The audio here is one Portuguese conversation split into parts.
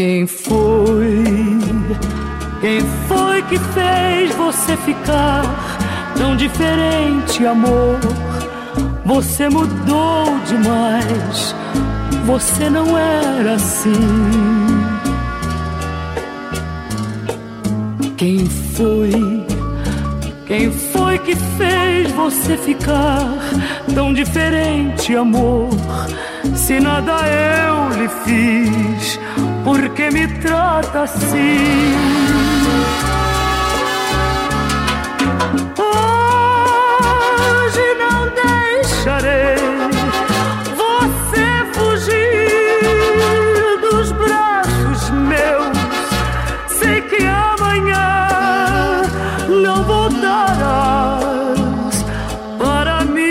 Quem foi? Quem foi que fez você ficar tão diferente, amor? Você mudou demais, você não era assim. Quem foi? Quem foi que fez você ficar tão diferente, amor? Se nada eu lhe fiz, por que me trata assim? Hoje não deixarei você fugir dos braços meus. Sei que amanhã não voltarás para mim.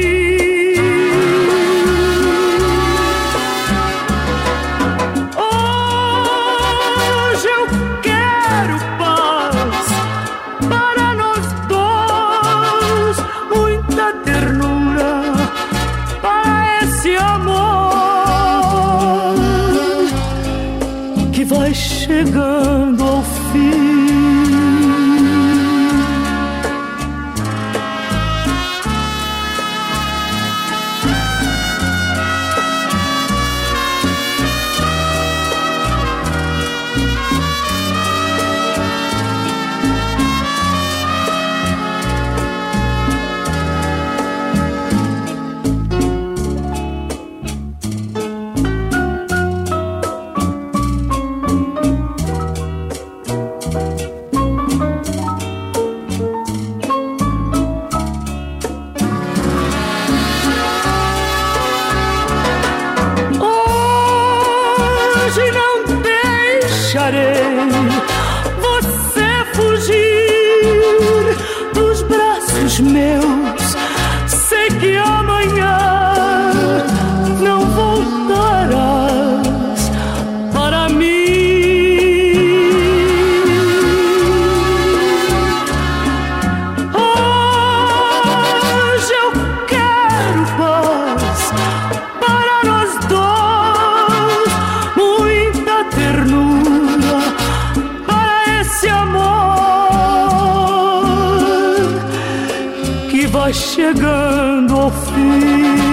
Hoje eu quero paz para nós dois, muita ternura para esse amor que vai chegando ao fim. Hoje não deixarei você fugir dos braços meus. Sei que amanhã não voltarás para mim. Hoje eu quero paz para nós dois, muita ternura para esse amor que vai chegando ao fim.